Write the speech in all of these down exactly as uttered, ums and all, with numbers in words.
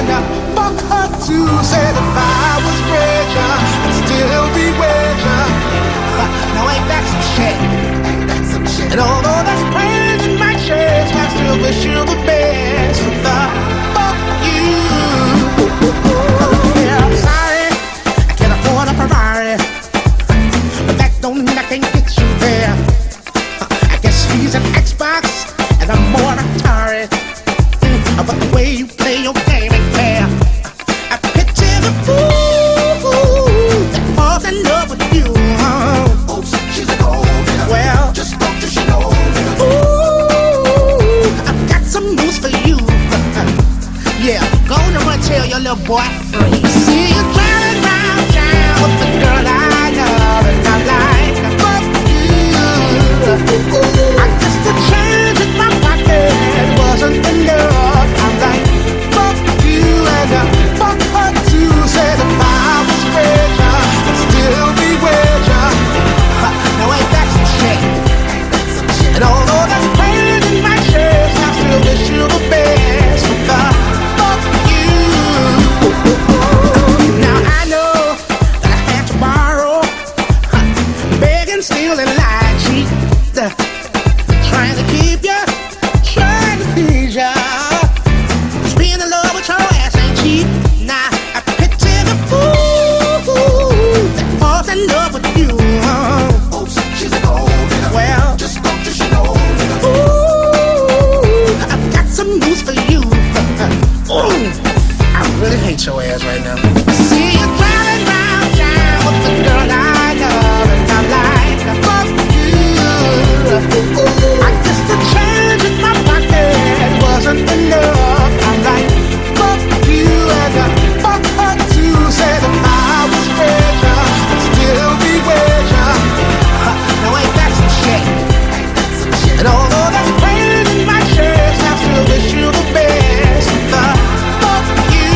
and uh, fuck her too. Said if I was richer, I'd still be richer. Uh, now ain't that some shit? Ain't that some shit? And although there's pain in my chest, I still wish you the best. But the fuck you. Yeah, I'm sorry, I can't afford a Ferrari, but that don't mean I can't get you there. Uh, I guess he's an Xbox and I'm more Atari. Mm, but the way you play your game ain't fair. I picture the fool that falls in love with you. Oh, she's a gold digger. Well, just don't you she know. Ooh, I've got some news for you. Yeah, go on and run tell your little boy free. See you driving round town with the girl I love, and I'm like, fuck you. I guess the change in my pocket wasn't enough. I'm like, fuck you, and uh, fuck her too. Said if I was richer, I'd still be richer. Uh, now ain't that some shit? And although there's pain in my chest, I still wish you the best. But the fuck you. Now I know that I had to borrow, huh, beg and steal and lie, cheat, uh, trying to keep ya, trying to please ya. Just being in love with your ass ain't cheap. Nah, I picture the fool that falls in love with you. Oh, she's a gold digger. Well, just don't you she know. Ooh, I've got some news for you. Ooh, I really hate your ass right now. See you driving round town with the girl I love, and I'm like, fuck you. I guess the change in my pocket wasn't enough. I'm like, fuck you, and uh, fuck her too. Said if I was richer, I'd still be richer. Uh, now ain't that some shit? And although there's pain in my chest, I still wish you the best. The fuck you.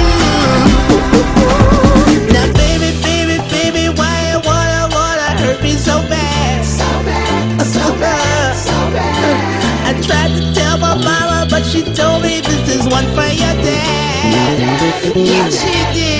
Now baby, baby, baby, why you wanna, wanna hurt me so bad? So bad, so bad, so bad. I tried to tell my mama, but she told me this is one for your dad. Yeah, she did.